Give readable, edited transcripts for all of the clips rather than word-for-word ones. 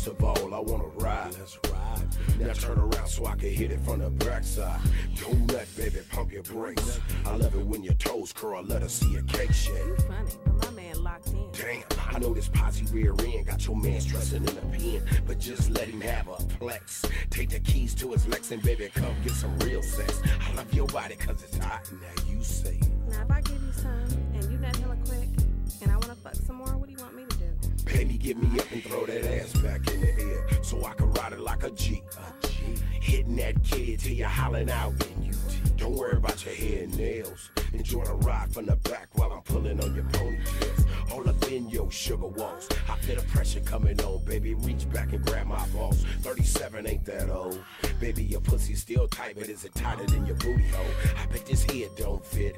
First of all, I wanna ride. Let's ride. Now turn around so I can hit it from the backside. Don't let baby pump your brakes. I love it when your toes curl. Let her see your cake shake. You funny, but my man locked in. Damn, I know this posse rear end got your man stressing in the pen, but just let him have a flex. Take the keys to his Lex and baby, come get some real sex. I love your body 'cause it's hot. Now you say. Now if I give you some and you done hella quick, and I wanna fuck some more, what do you want me to do? Baby, get me up and throw that ass back in the air so I can ride it like a G. Hitting that kid till you're hollering out in UT. Don't worry about your hair and nails. Enjoy the ride from the back while I'm pulling on your ponytails. All up in your sugar walls. I feel the pressure coming on, baby. Reach back and grab my balls. 37 ain't that old. Baby, your pussy's still tight, but is it tighter than your booty hole? I bet this head don't fit.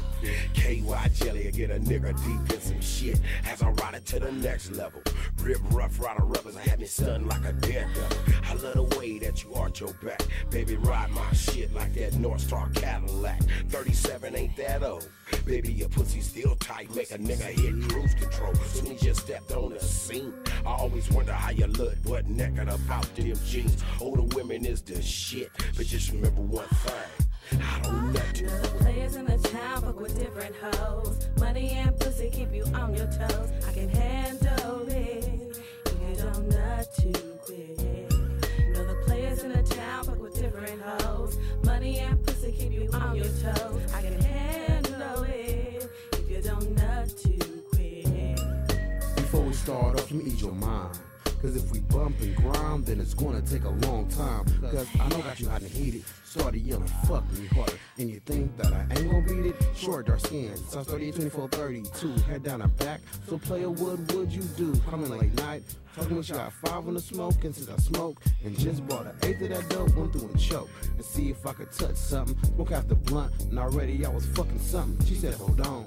KY jelly will get a nigga deep in some shit as I ride it to the next level. Rip rough rider rubbers, I had me stunned like a daredevil. I love the way that you arch your back. Baby, ride my shit like that North Star Cadillac. 37 ain't that old. Baby, your pussy still tight, make a nigga hit cruise control. Soon as you stepped on the scene, I always wonder how you look butt naked about them jeans. Older women is the shit, but just remember one thing. I don't know. The players in the town fuck with different hoes. Money and pussy keep you on your toes. I can handle it if you don't nut too quick. Know the players in the town fuck with different hoes. Money and pussy keep you on your toes. I can handle it if you don't nut too quick. Before we start off, let me ease your mind. Cause if we bump and grind, then it's gonna take a long time. Cause I know got you hot and heated. Started yelling, fuck me harder. And you think that I ain't gonna beat it? Short, dark skin, size 38, 24, 32. Head down and back. So player, what would you do? Coming late night, talking with you got 5 on the smoke. And since I smoke and just bought an 1/8 of that dope, went through and choke. And see if I could touch something. Smoke out the blunt, and already I was fucking something. She said, hold on.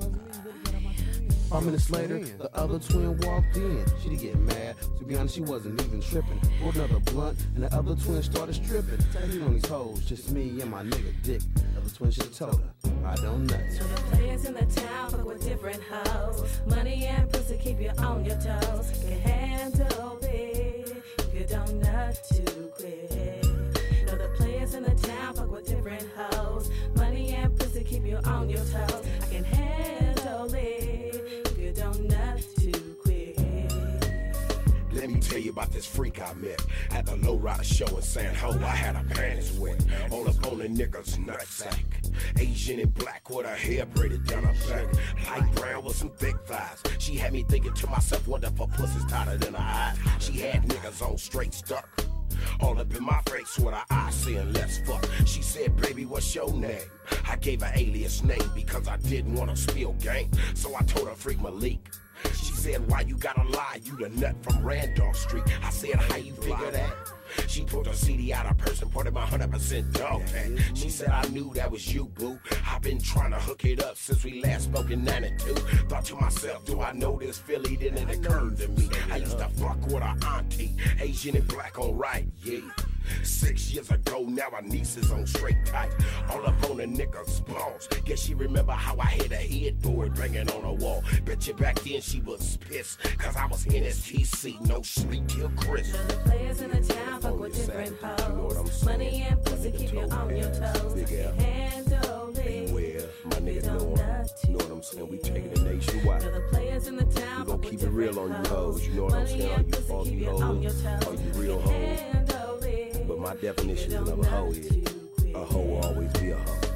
5 minutes later, the other twin walked in. She didn't get mad, to be honest, she wasn't even tripping. Pulled another blunt, and the other twin started stripping. Taking on these hoes, just me and my nigga dick. The other twin should've told her, I don't know. So the players in the town fuck with different hoes. Money and pussy keep you on your toes. Can handle it if you don't nut too quick. Know the players in the town fuck with different hoes. Money and pussy keep you on your toes. I can handle it. Don't nut too quick. Let me tell you about this freak I met at the Lowrider show in San Ho. I had her panties wet, all up on the nigga's nutsack. Asian and black with her hair braided down her back. Light brown with some thick thighs. She had me thinking to myself, wonder if her pussy's tighter than her eyes. She had niggas on straight stuck, all up in my face with her eyes saying let's fuck. She said, baby, what's your name? I gave her alias name because I didn't want to spill game. So I told her Freak Malik. She said, why you gotta lie? You the nut from Randolph Street. I said, how you figure that? She pulled her CD out of purse and put in my 100% dog tag. She said, I knew that was you, boo. I've been trying to hook it up since we last spoke in 92. Thought to myself, do I know this Philly? Then it occurred to me, I used to fuck with her auntie, Asian and black on right, yeah. 6 years ago, now our niece is on straight tight, all up on a nigga's balls. Guess she remember how I hit a headboard banging on a wall. Bet you back then she was pissed, cause I was NSTC, no sleep till Chris. Know the players in the town fuck with different hoes. Money and pussy keep you on your toes. Can handle it. Beware, my niggas know what I'm saying, we taking it nationwide. Know the players in the town we gon' keep it real on you hoes, you know what I'm saying, all you funky hoes, all you real hoes. But my definition of a hoe is, a hoe will always be a hoe.